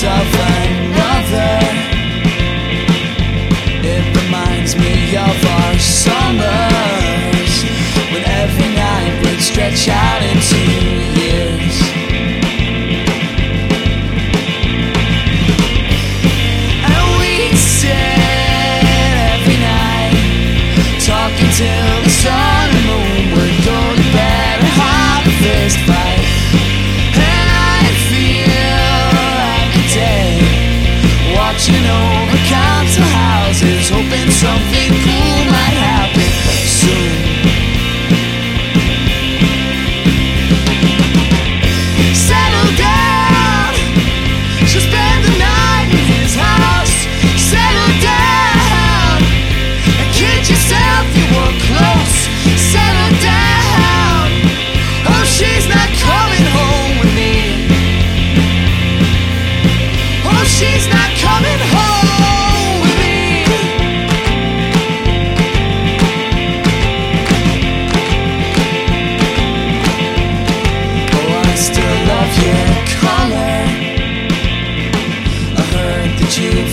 voice of another. It reminds me of our summers, when every night would stretch out into years. And we'd sit every night, talking till the sun and moon would go to bed and have a fist fight. And I'd feel like a day, watching over council houses, hoping something cool might happen soon. Settle down, she'll spend the night in his house. Settle down, and kid yourself, you were close. Settle down, oh, she's not coming home with me. Oh, she's not coming home with me. Oh, I still love your color. I heard that you